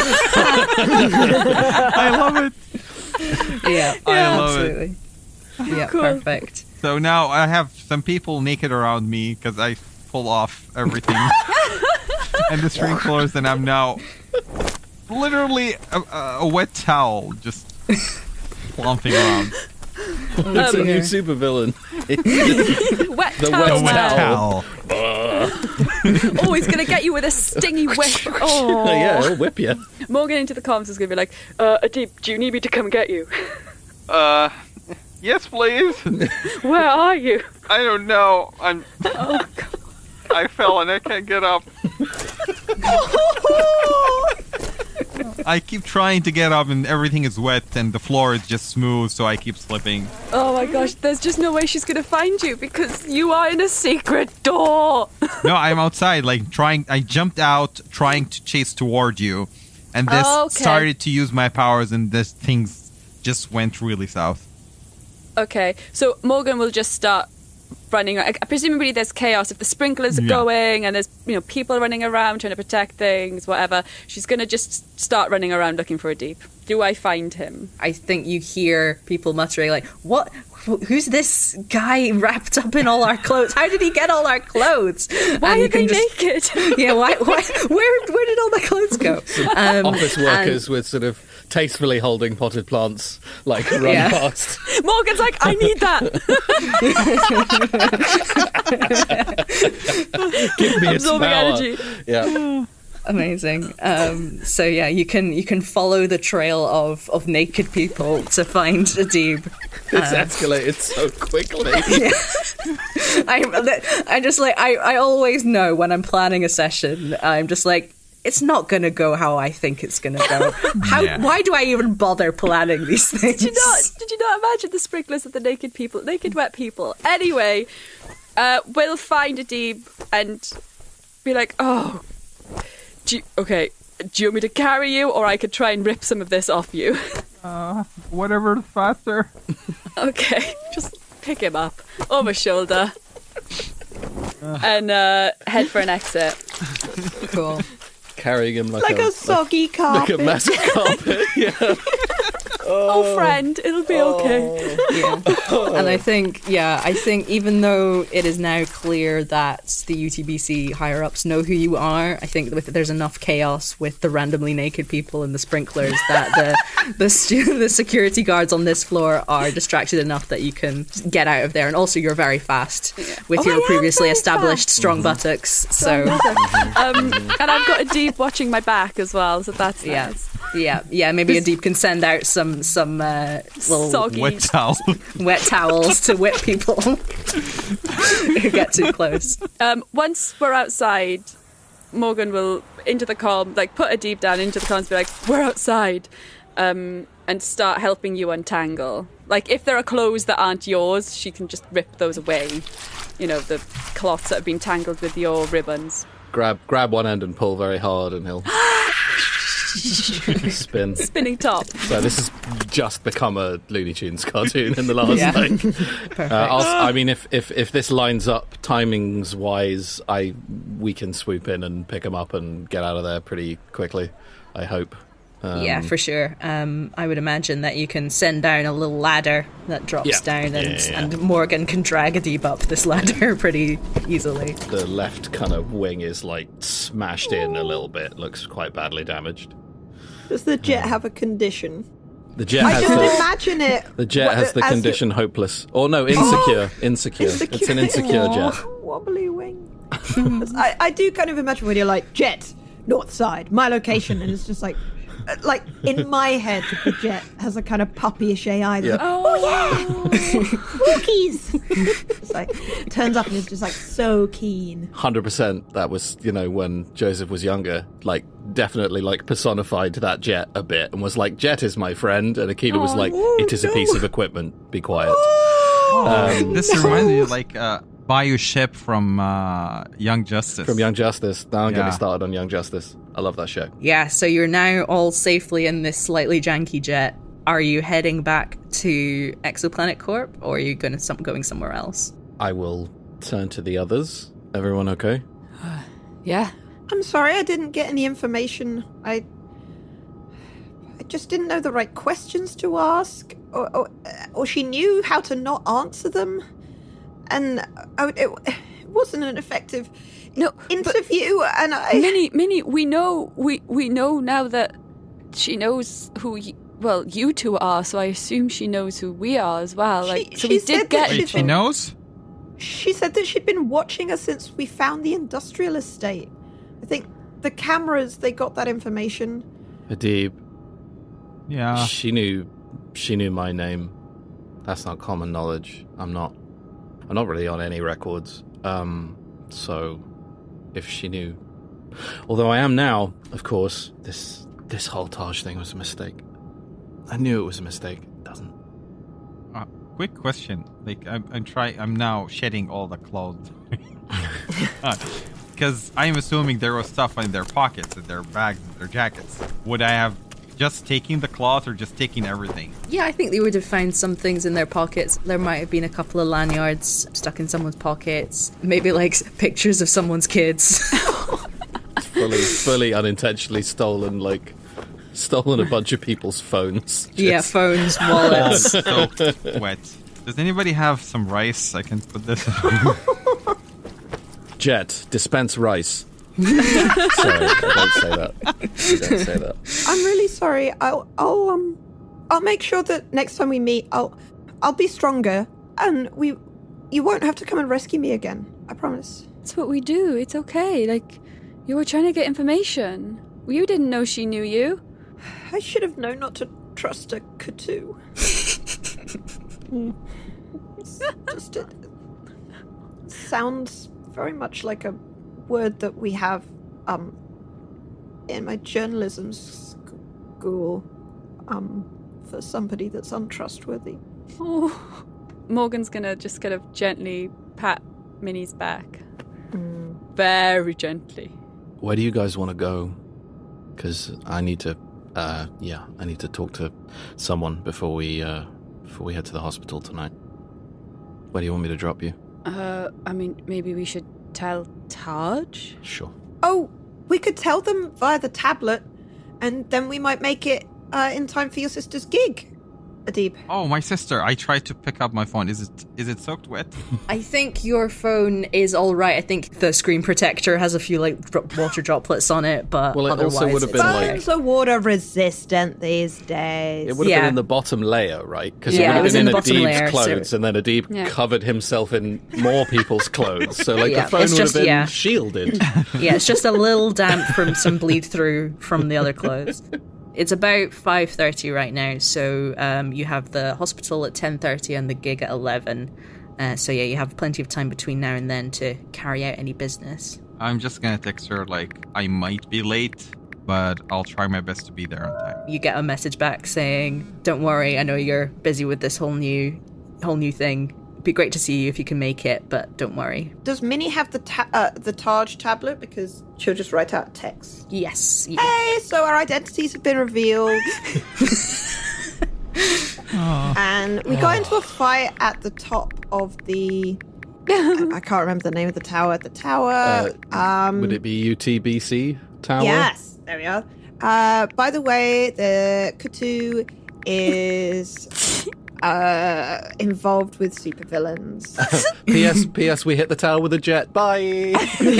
I love it. Yeah, I love absolutely. Yeah, Cool. perfect. So now I have some people naked around me because I pull off everything and the sprinklers, and I'm now literally a, a wet towel just flomping around. It's a new supervillain. Wet The towel wet man. Towel. Oh, he's going to get you with a stingy whip. Oh. Yeah, he'll whip you. Morgan into the comms is going to be like, uh, Adib, do you need me to come get you? Uh, yes, please. Where are you? I don't know. I'm. Oh, God. I fell and I can't get up. I keep trying to get up and everything is wet and the floor is just smooth, so I keep slipping. Oh my gosh, there's just no way she's going to find you because you are in a secret door. No, I'm outside, like trying. I jumped out, trying to chase toward you, and this Oh, okay. started to use my powers, and this things just went really south. Okay, so Morgan will just start running. I- Presumably there's chaos if the sprinklers are Yeah. going and there's, you know, people running around trying to protect things, whatever. She's going to just start running around looking for Adib. Do I find him? I think you hear people muttering like, "What? Who's this guy wrapped up in all our clothes? How did he get all our clothes?" Why And are you can they just- naked? Yeah, why? Why? Where? Where did all the clothes go? Um, Office workers with sort of tastefully holding potted plants, like, run Yeah. past. Morgan's like, I need that. Give me its Absorbing power. energy. Yeah. Amazing. Um, so yeah, you can you can follow the trail of, of naked people to find Adib. It's escalated so quickly. I I just like I, I always know when I'm planning a session. I'm just like, it's not gonna go how I think it's gonna go. How? Yeah. Why do I even bother planning these things? Did you not? Did you not imagine the sprinklers of the naked people, naked wet people? Anyway, uh, we'll find Adib and be like, oh, do you, okay. Do you want me to carry you, or I could try and rip some of this off you? Uh, whatever's faster. Okay, just pick him up over shoulder and uh, head for an exit. Cool. Carrying him like, Like a, a soggy carpet. like a massive carpet. Yeah. Oh, friend, it'll be okay. Yeah. And I think, yeah, I think even though it is now clear that the U T B C higher ups know who you are, I think that there's enough chaos with the randomly naked people and the sprinklers that the the, stu- the security guards on this floor are distracted enough that you can get out of there. And also, you're very fast Yeah. with Oh, your I am previously very established fast. strong buttocks. So, um, and I've got a deep watching my back as well, so that's yeah. nice. Yeah, yeah, maybe a deep can send out some some uh, little Soggy. Wet towel. wet towels to whip people who get too close. Um, once we're outside, Morgan will into the comm, like put a deep down into the comms, be like, "We're outside," um, and start helping you untangle. Like if there are clothes that aren't yours, she can just rip those away. You know, the cloths that have been tangled with your ribbons. grab grab one end and pull very hard, and he'll spin. Spinning top. So this has just become a Looney Tunes cartoon in the last Yeah. like. Perfect. Uh, I'll, I mean, if, if if this lines up timings wise, I we can swoop in and pick him up and get out of there pretty quickly. I hope. Um, Yeah, for sure. Um, I would imagine that you can send down a little ladder that drops Yeah. down, and, Yeah, yeah, yeah. and Morgan can drag a deep up this ladder pretty easily. The left kind of wing is like smashed in a little bit. Looks quite badly damaged. Does the jet have a condition? The jet I has don't the imagine it. the jet What- has the as you- condition hopeless. Or no, insecure. insecure. It's an insecure jet. Wobbly wing. I, I do kind of imagine when you're like, jet, north side, my location, and it's just like, uh, like in my head, the jet has a kind of puppyish A I. That's Yeah. like, oh yeah, Wookiees. It's like turns up and is just like so keen. one hundred percent that was, you know, when Joseph was younger, like definitely like personified that jet a bit and was like, jet is my friend, and Akita was like, it is a piece of equipment, be quiet. Um, This reminds me of like uh, Bayou ship from uh, Young Justice. from Young Justice. Now I'm Yeah. getting started on Young Justice. I love that show. Yeah, so you're now all safely in this slightly janky jet. Are you heading back to Exoplanet Corp, or are you going to some going somewhere else? I will turn to the others. Everyone okay? Yeah. I'm sorry, I didn't get any information. I, I just didn't know the right questions to ask, or or, or she knew how to not answer them, and I, it, it wasn't an effective No, interview. And I, Minnie, Minnie, we know, we, we know now that she knows who, y- well, you two are, so I assume she knows who we are as well. She- Like, so she we said did that get she- Wait, she knows? she said that she'd been watching us since we found the industrial estate. I think the cameras, they got that information. Hadib, Yeah. she knew she knew my name. That's not common knowledge. I'm not I'm not really on any records. Um so if she knew, although I am now, of course, this this whole Taj thing was a mistake. I knew it was a mistake. It doesn't. Uh, quick question. Like, I'm, I'm try. I'm now shedding all the clothes. Because I'm assuming there was stuff in their pockets, in their bags, in their jackets. Would I have just taken the cloth or just taking everything? Yeah, I think they would have found some things in their pockets. There might have been a couple of lanyards stuck in someone's pockets. Maybe like pictures of someone's kids. Fully fully unintentionally stolen like stolen a bunch of people's phones. Yeah, Just- phones, wallets. Soaked wet. Does anybody have some rice I can put this? Jet, dispense rice. Sorry, I don't say that. I don't say that. I'm really sorry. I'll, I'll, um, I'll make sure that next time we meet, I'll, I'll be stronger, and we, you won't have to come and rescue me again. I promise. That's what we do. It's okay. Like, you were trying to get information. You didn't know she knew you. I should have known not to trust a Katu. It's just it sounds very much like a word that we have um in my journalism school um for somebody that's untrustworthy. Oh. Morgan's gonna just kind of gently pat Minnie's back. Very gently. Where do you guys want to go? Because I need to Uh, yeah, I need to talk to someone before we uh, before we head to the hospital tonight. Where do you want me to drop you? Uh, I mean, maybe we should tell Taj? Sure. Oh, we could tell them via the tablet, and then we might make it uh, in time for your sister's gig, Adib. Oh, my sister. I tried to pick up my phone. Is it is it soaked wet? I think your phone is all right. I think the screen protector has a few like dro- water droplets on it, but Well, it otherwise also would have it's been okay. like- Phones are water resistant these days. It would have Yeah. been in the bottom layer, right? Because Yeah, it would it have was been in in the bottom Adib's layer, so- clothes, and then Adib Yeah. covered himself in more people's clothes. So, like, Yeah, the phone it's would just- have been yeah. shielded. Yeah, it's just a little damp from some bleed through from the other clothes. It's about five thirty right now, so um, you have the hospital at ten thirty and the gig at eleven. Uh, so yeah, you have plenty of time between now and then to carry out any business. I'm just gonna text her like I might be late, but I'll try my best to be there on time. You get a message back saying, "Don't worry, I know you're busy with this whole new, whole new thing. It'd be great to see you if you can make it, but don't worry." Does Minnie have the ta- uh, the Taj tablet? Because she'll just write out text. Yes. Yeah. Hey, so our identities have been revealed. And we got into a fight at the top of the... I, I can't remember the name of the tower. The tower... um, Would it be U T B C Tower? Yes, there we are. Uh, by the way, the Kutu is uh, involved with supervillains. P S. P S. We hit the tower with a jet. Bye.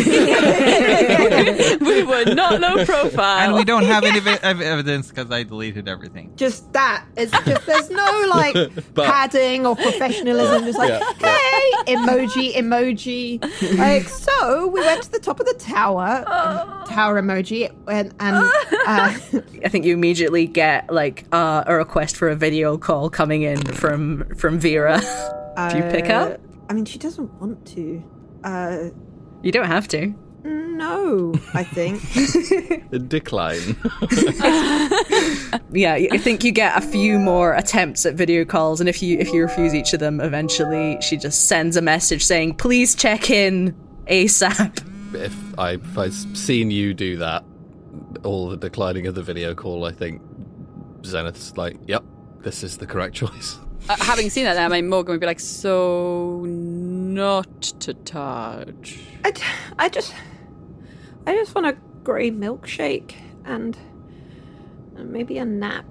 We were not low profile. And we don't have any ev- ev- evidence because I deleted everything. Just that. It's just there's no like But- padding or professionalism. Just like, Yeah, hey, emoji, emoji. Like, so we went to the top of the tower, and tower emoji, and, and uh, I think you immediately get like uh, a request for a video call coming in from from Vera. Do you pick uh, up? I mean, she doesn't want to. Uh, You don't have to. no, I think. Decline. Yeah, I think you get a few more attempts at video calls, and if you if you refuse each of them, eventually she just sends a message saying, "Please check in ASAP." if, I, if I've seen you do that, all the declining of the video call, I think Zenith's like, yep, this is the correct choice. Uh, having seen that now, my Morgan would be like, so not to Taj. I, d- I just, I just want a grey milkshake and, and maybe a nap.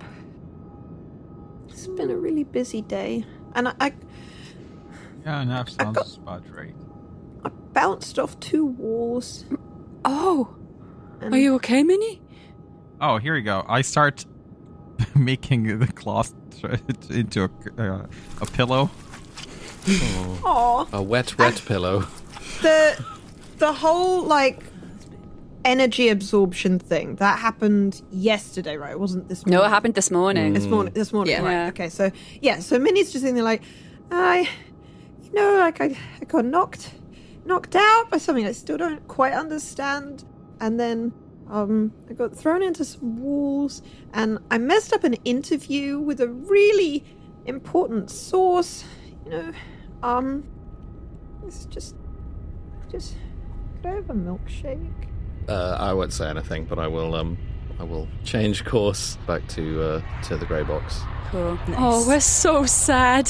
It's been a really busy day, and I, I, Yeah, enough I sounds got- about right. I bounced off two walls. Oh, And are you okay, Minnie? Oh, here we go. I start making the cloth into a, uh, a pillow. Aw. A wet, wet pillow. the the whole like energy absorption thing that happened yesterday, right? It wasn't this morning. No, it happened this morning. This morning. This morning. Yeah. Right. Yeah. Okay. So yeah. So Minnie's just sitting there like, I, you know, like I, I got knocked, knocked out by something I still don't quite understand, and then um, I got thrown into some walls, and I messed up an interview with a really important source. You know, um, it's just, just. Could I have a milkshake? Uh, I won't say anything, but I will. Um, I will change course back to uh, to the grey box. Cool. Oh, we're so sad.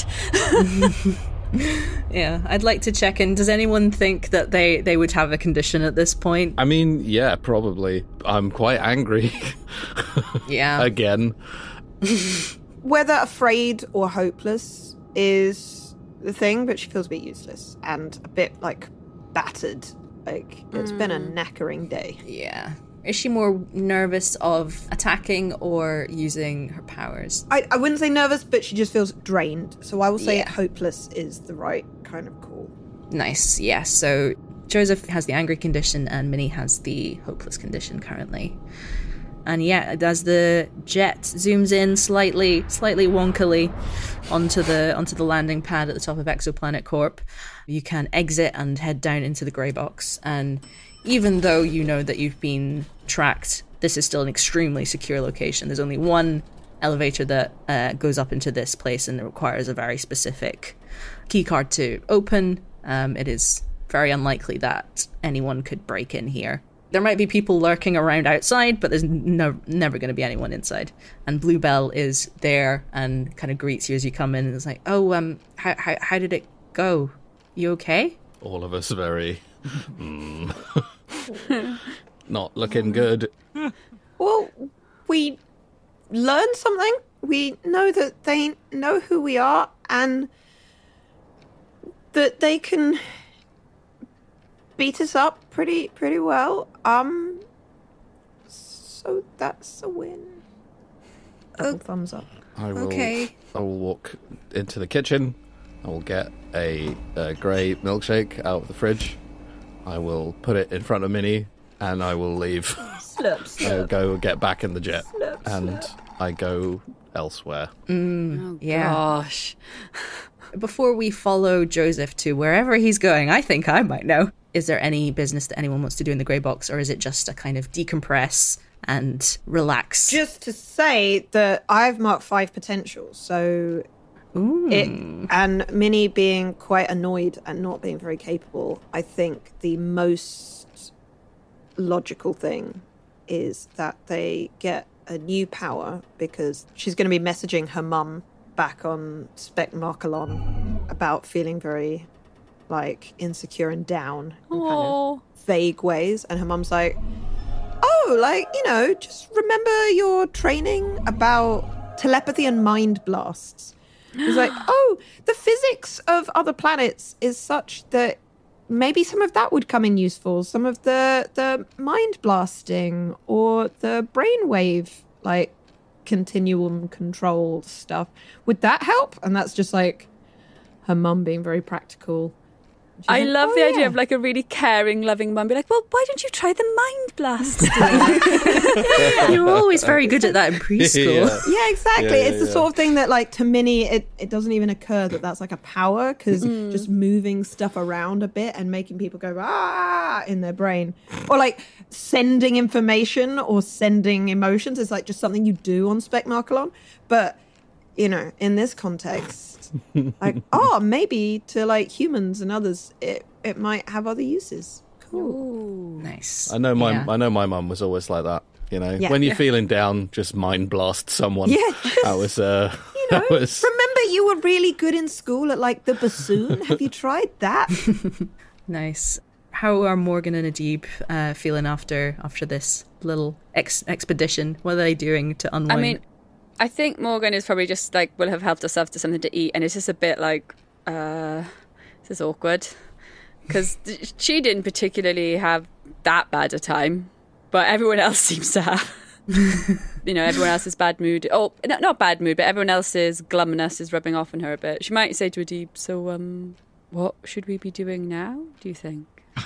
Yeah, I'd like to check in. Does anyone think that they, they would have a condition at this point? I mean, yeah, probably. I'm quite angry. Yeah. Again. Whether afraid or hopeless is the thing, but she feels a bit useless and a bit like battered. Like it's been a knackering day. Yeah. Is she more nervous of attacking or using her powers? I, I wouldn't say nervous, but she just feels drained. So I will say Yeah. hopeless is the right kind of call. Nice, yeah. So Joseph has the angry condition and Minnie has the hopeless condition currently. And yeah, as the jet zooms in slightly, slightly wonkily onto the onto the landing pad at the top of Exoplanet Corp, you can exit and head down into the grey box. And even though you know that you've been tracked, this is still an extremely secure location. There's only one elevator that uh, goes up into this place, and it requires a very specific keycard to open. Um, it is very unlikely that anyone could break in here there might be people lurking around outside, but there's no, never going to be anyone inside. And Bluebell is there and kind of greets you as you come in and is like, oh, um, how, how, how did it go? You okay? All of us very... mm, not looking good. Well, we learned something. We know that they know who we are and that they can beat us up pretty pretty well. Um, so that's a win. Double Oh. thumbs up. I will, Okay. I will walk into the kitchen. I will get a, a grey milkshake out of the fridge. I will put it in front of Minnie, and I will leave. Slurp, I slurp. go get back in the jet, Slurp, and slurp. I go elsewhere. Oh, Yeah. gosh. Before we follow Joseph to wherever he's going, I think I might know. Is there any business that anyone wants to do in the grey box, or is it just a kind of decompress and relax? Just to say that I've marked five potentials, so Ooh. it and Minnie being quite annoyed and not being very capable, I think the most logical thing is that they get a new power because she's going to be messaging her mum back on Spec Markalon about feeling very like insecure and down in kind of vague ways, and her mum's like, oh, like, you know, just remember your training about telepathy and mind blasts. It's like, oh, the physics of other planets is such that maybe some of that would come in useful. Some of the the mind blasting or the brainwave like continuum control stuff. Would that help? And that's just like her mum being very practical. She's I like, love "Oh, the idea yeah." of like a really caring, loving mum be like, well, why don't you try the mind blast? You were always very good at that in preschool. Yeah. Yeah, exactly. Yeah, yeah, it's the yeah. sort of thing that, like, to Minnie, it, it doesn't even occur that that's like a power because Mm. just moving stuff around a bit and making people go ah in their brain, or like sending information or sending emotions is like just something you do on Spec Markalon. But you know, in this context, like, oh, maybe to like humans and others, it it might have other uses. Cool. Nice. I know my Yeah. I know my mum was always like that. You know, Yeah. when you're Yeah. feeling down, just mind blast someone. Yeah, just, that was uh, you know, that was remember you were really good in school at like the bassoon. Have you tried that? Nice. How are Morgan and Adib uh, feeling after after this little ex- expedition? What are they doing to unwind? I mean, I think Morgan is probably just like, will have helped herself to something to eat, and it's just a bit like, uh, this is awkward. Because she didn't particularly have that bad a time, but everyone else seems to have. You know, everyone else's bad mood. Oh, no, not bad mood, but everyone else's glumness is rubbing off on her a bit. She might say to Adib, so, um, what should we be doing now, do you think?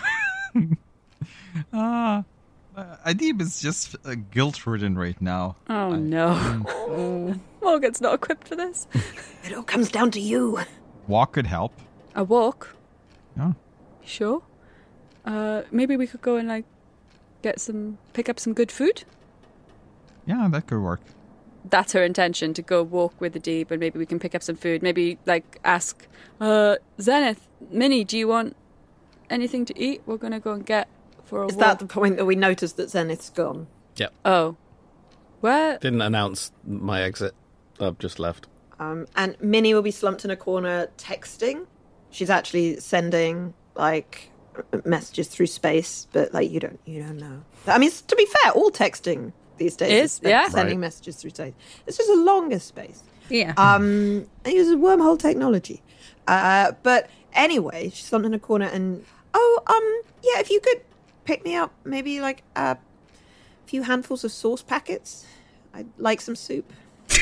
Uh, uh, Adib is just uh, guilt-ridden right now. Oh, I- no. Morgan's not equipped for this. It all comes down to you. Walk could help. A walk? Yeah. Sure. Uh, maybe we could go and, like, get some, pick up some good food? Yeah, that could work. That's her intention, to go walk with the Deep, and maybe we can pick up some food. Maybe, like, ask, uh, Zenith, Minnie, do you want anything to eat? We're going to go and get for a Is walk. that the point that we noticed that Zenith's gone? Oh. Where? didn't announce my exit. I've just left. Um, and Minnie will be slumped in a corner texting. She's actually sending like messages through space, but like you don't you don't know. I mean, to be fair, all texting these days Is, is yeah. sending Right. messages through space. It's just a longer space. yeah. Um, it uses wormhole technology. Uh, but anyway, she's slumped in a corner, and oh, um, yeah, if you could pick me up maybe like a few handfuls of sauce packets. I'd like some soup.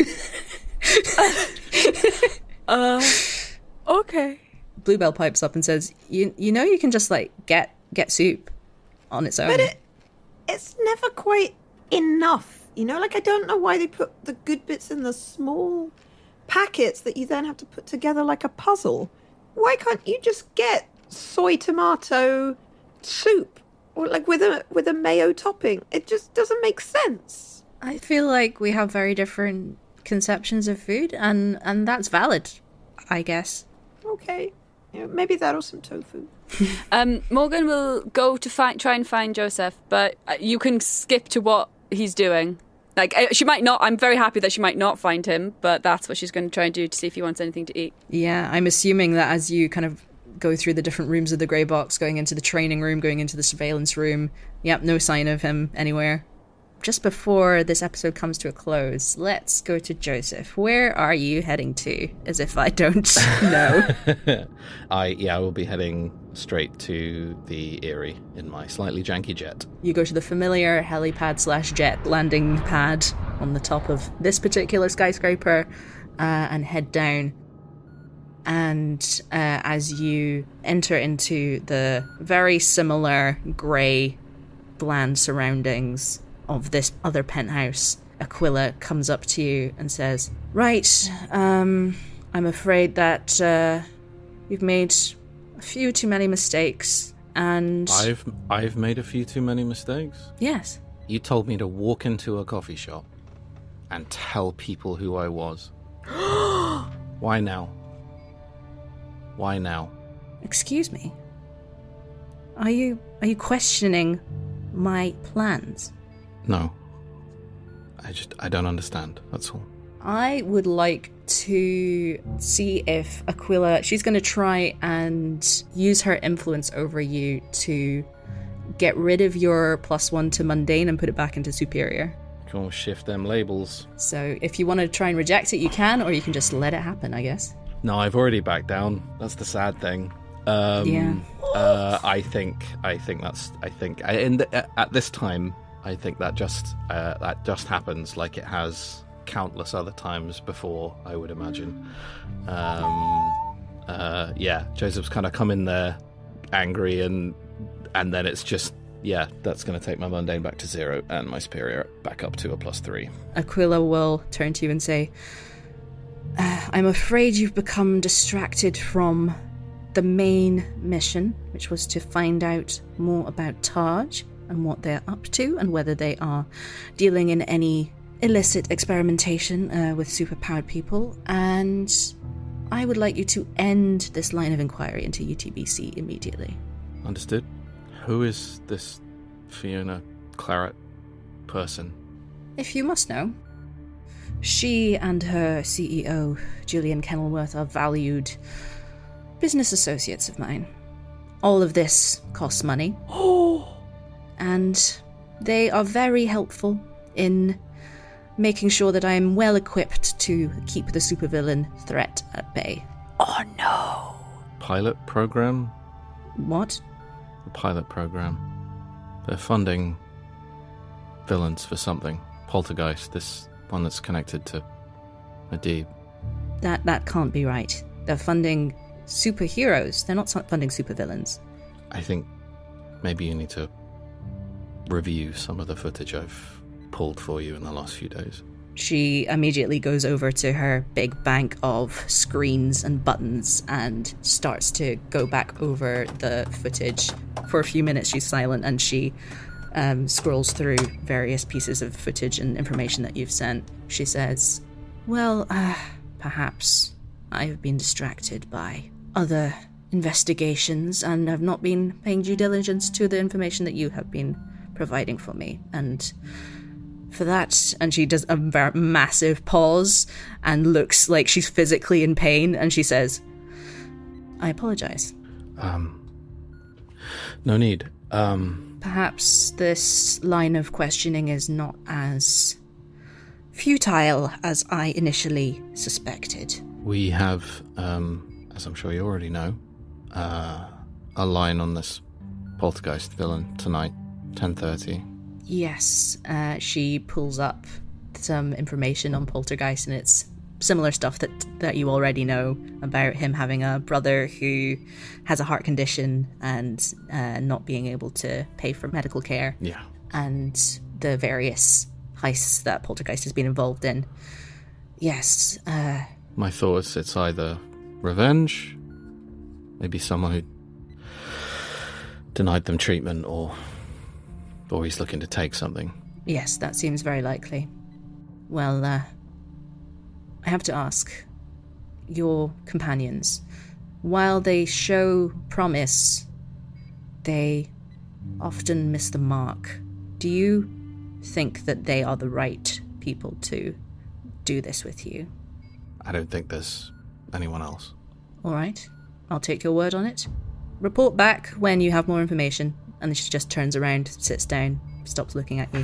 Uh, okay. Bluebell pipes up and says, "You you know you can just like get get soup on its own." But it it's never quite enough, you know? Like, I don't know why they put the good bits in the small packets that you then have to put together like a puzzle. Why can't you just get soy tomato soup, or like with a with a mayo topping? It just doesn't make sense. I feel like we have very different conceptions of food, and and that's valid, I guess. Okay. You know, maybe that or some tofu. Um, Morgan will go to find, try and find Joseph, but you can skip to what he's doing. Like, she might not, I'm very happy that she might not find him, but that's what she's going to try and do to see if he wants anything to eat. Yeah, I'm assuming that as you kind of go through the different rooms of the grey box, going into the training room, going into the surveillance room, yep, no sign of him anywhere. Just before this episode comes to a close, let's go to Joseph. Where are you heading to? As if I don't know. I yeah, I will be heading straight to the Eyrie in my slightly janky jet. You go to the familiar helipad slash jet landing pad on the top of this particular skyscraper uh, and head down. And uh, as you enter into the very similar grey, bland surroundings of this other penthouse, Aquila comes up to you and says, Right, um, I'm afraid that uh, you've made a few too many mistakes, and... I've I've made a few too many mistakes? Yes. You told me to walk into a coffee shop and tell people who I was. Why now? Why now? Excuse me? Are you, are you questioning my plans? No. I just, I don't understand, that's all. I would like to see if Aquila, she's going to try and use her influence over you to get rid of your plus one to mundane and put it back into superior. Can we shift them labels? So if you want to try and reject it, you can, or you can just let it happen, I guess. No, I've already backed down. That's the sad thing. Um, yeah. Uh, I think, I think that's, I think, I, in the, at this time, I think that just uh, that just happens like it has countless other times before, I would imagine. Um, uh, yeah, Joseph's kind of come in there angry, and and then it's just, yeah, that's going to take my mundane back to zero and my superior back up to a plus three. Aquila will turn to you and say, uh, I'm afraid you've become distracted from the main mission, which was to find out more about Taj and what they're up to, and whether they are dealing in any illicit experimentation uh, with superpowered people. And I would like you to end this line of inquiry into U T B C immediately. Understood. Who is this Fiona Claret person? If you must know, she and her C E O, Julian Kenilworth, are valued business associates of mine. All of this costs money. Oh! And they are very helpful in making sure that I am well equipped to keep the supervillain threat at bay. Oh no. Pilot program? What? The pilot program. They're funding villains for something. Poltergeist, this one that's connected to Adib. That that can't be right. They're funding superheroes. They're not funding supervillains. I think maybe you need to review some of the footage I've pulled for you in the last few days. She immediately goes over to her big bank of screens and buttons and starts to go back over the footage. For a few minutes she's silent, and she um, scrolls through various pieces of footage and information that you've sent. She says, well, uh, perhaps I have been distracted by other investigations and have not been paying due diligence to the information that you have been providing for me. And for that, and she does a very massive pause and looks like she's physically in pain, and she says, I apologize. Um, no need. Um, Perhaps this line of questioning is not as futile as I initially suspected. We have, um, as I'm sure you already know, uh, a line on this poltergeist villain tonight, ten thirty. Yes, uh, she pulls up some information on Poltergeist, and it's similar stuff that that you already know about him having a brother who has a heart condition and uh, not being able to pay for medical care. Yeah. And the various heists that Poltergeist has been involved in. Yes. Uh, My thoughts, it's either revenge, maybe someone who denied them treatment, or or he's looking to take something. Yes, that seems very likely. Well, uh, I have to ask, your companions, while they show promise, they often miss the mark. Do you think that they are the right people to do this with you? I don't think there's anyone else. All right, I'll take your word on it. Report back when you have more information. And then she just turns around, sits down, stops looking at you.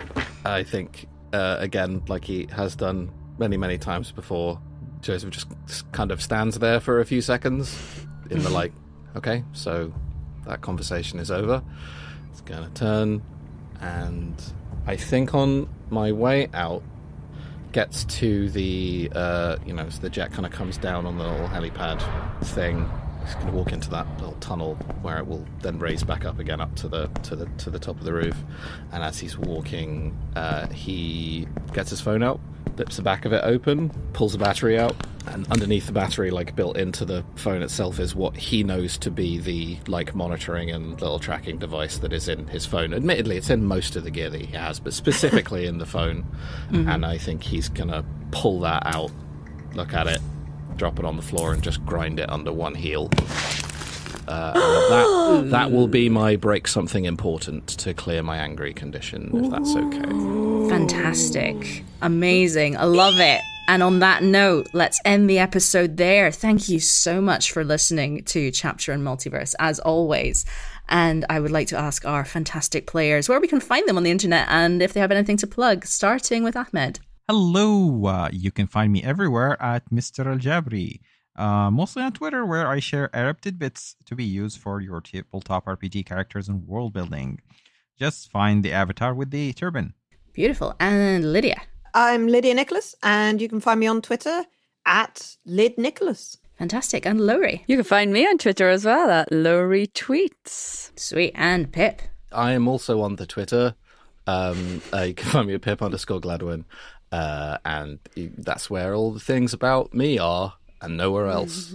I think, uh, again, like he has done many, many times before, Joseph just kind of stands there for a few seconds in the like, okay, so that conversation is over. It's going to turn, and I think on my way out, gets to the, uh, you know, so the jet kind of comes down on the little helipad thing. He's going to walk into that little tunnel where it will then raise back up again up to the to the to the top of the roof. And as he's walking, uh, he gets his phone out, flips the back of it open, pulls the battery out, and underneath the battery, like built into the phone itself, is what he knows to be the like monitoring and little tracking device that is in his phone. Admittedly, it's in most of the gear that he has, but specifically in the phone. Mm-hmm. And I think he's going to pull that out, look at it, drop it on the floor, and just grind it under one heel. Uh, that, that will be my break something important to clear my angry condition, if that's okay. Fantastic. Amazing. I love it. And on that note, let's end the episode there. Thank you so much for listening to Chapter and Multiverse, as always. And I would like to ask our fantastic players where we can find them on the internet and if they have anything to plug, starting with Ahmed. Hello, uh, you can find me everywhere at Mister Aljabri, uh, mostly on Twitter, where I share Arab tidbits to be used for your tabletop R P G characters and world building. Just find the avatar with the turban. Beautiful. And Lydia? I'm Lydia Nicholas, and you can find me on Twitter at Lyd Nicholas. Fantastic. And Lowry? You can find me on Twitter as well at Lowry Tweets. Sweet. And Pip? I am also on the Twitter. Um, uh, you can find me at Pip underscore Gladwin. Uh, and that's where all the things about me are, and nowhere else.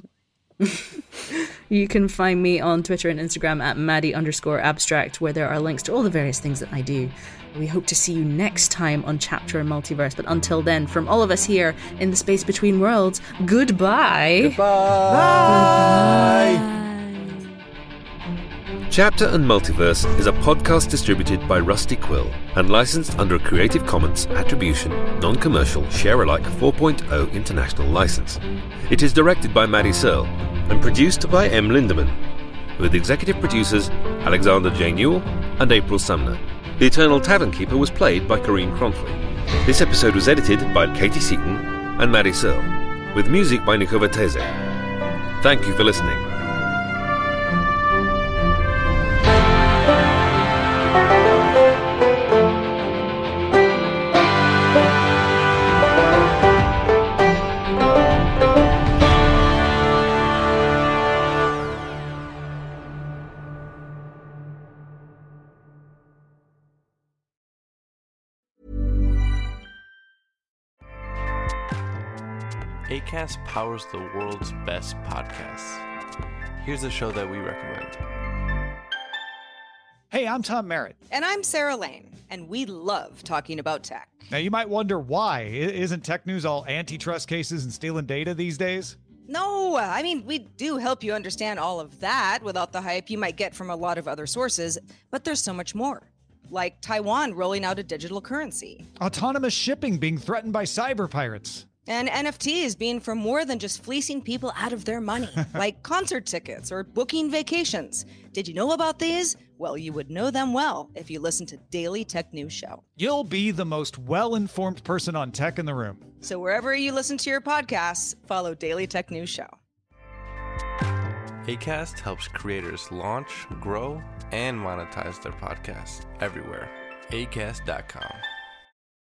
You can find me on Twitter and Instagram at Maddie underscore abstract, where there are links to all the various things that I do. We hope to see you next time on Chapter and Multiverse, but until then, from all of us here in the space between worlds, goodbye. Goodbye. Goodbye. Chapter and Multiverse is a podcast distributed by Rusty Quill and licensed under a Creative Commons Attribution, Non-Commercial, Share-alike four point oh International License. It is directed by Maddie Searle and produced by M. Lindemann, with executive producers Alexander J. Newell and April Sumner. The Eternal Tavern Keeper was played by Corinne Cronfley. This episode was edited by Katie Seaton and Maddie Searle, with music by Nico Vertese. Thank you for listening. Acast powers the world's best podcasts. Here's a show that we recommend. Hey, I'm Tom Merritt. And I'm Sarah Lane, and we love talking about tech. Now, you might wonder why. I- Isn't tech news all antitrust cases and stealing data these days? No, I mean, we do help you understand all of that without the hype you might get from a lot of other sources, but there's so much more. Like Taiwan rolling out a digital currency. Autonomous shipping being threatened by cyber pirates. And N F Ts being for more than just fleecing people out of their money, like concert tickets or booking vacations. Did you know about these? Well, you would know them well if you listen to Daily Tech News Show. You'll be the most well-informed person on tech in the room. So wherever you listen to your podcasts, follow Daily Tech News Show. Acast helps creators launch, grow, and monetize their podcasts everywhere. acast dot com.